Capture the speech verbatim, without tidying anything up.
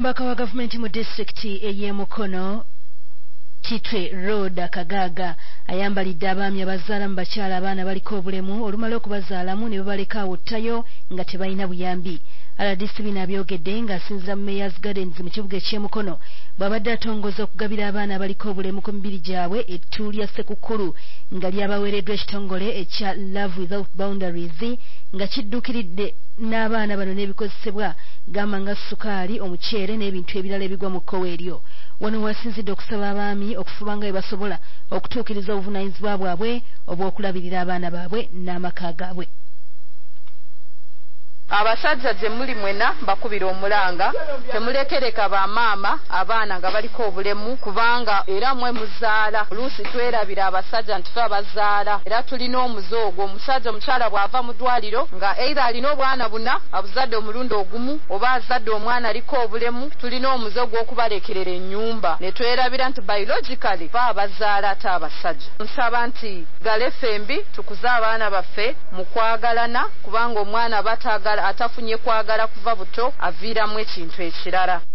Mbaka wa gavumenti mu disitulikiti ey'e Mukono Kitwe Road Akagaaga ayambalidde abaami abazaala mu bakyala abaana baliko obulemu olumala okubazaalamu ne babaleka awo ttayo nga tebalina buyambi. R D C bino abyogedde ng'asinziira mu Mayor's Gardens mu kibuga eky'e Mukono bw'abadde atongoza okugabira abaana abaliko obulemu ku mibiri gyabwe ettu lya Ssekukkulu nga lyabaweereddwa ekitongole ekya Love Without Boundaries nga kidduukiridde n'abaana bano n'ebikozesebwa gamba nga sukaali, omuceere n'ebintu ebirala ebigwa mu kkowe eryo. Wano wasinzidde okusaba abaami okufuba nga bwe basobola okutuukiriza obuvunaanyizibwa bwabwe obw'okulabirira abaana baabwe n'amaka gaabwe. Abasajja gye muli mwena bakubira omulanga temulekereka bamaama abaana nga baliko obulemu kubanga era mwe muzaala oluusi twerabira abasajja nti fe abazaala era tulina omuzoogo omusajja omukyala bw'ava mu ddwaliro nga eira alina obwana buna abuzadde omulundi ogumu oba azadde omwana aliko obulemu tulina omuzoogo okubalekerera ennyumba ne twerabira nti biologically fe abazaala ate abasajja. Nsaba nti galefe mbi tukuze abaana baffe mu kwagalana kubanga omwana bataagala atafunye kwagala kuva buto aviiramu ekintu ekirala.